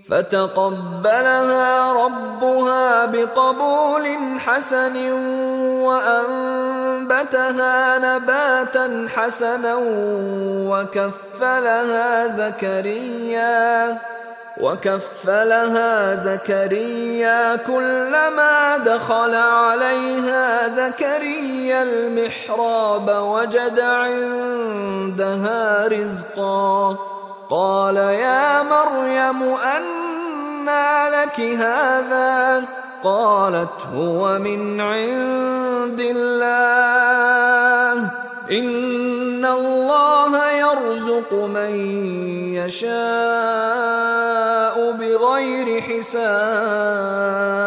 فتقبلها ربها بقبول حسن وأنبتها نباتا حسنا وكفلها زكريا كلما دخل عليها زكريا المحراب وجد عندها رزقا قال يا مريم أنى لك هذا قالت هو من عند الله إن الله يرزق من يشاء بغير حساب.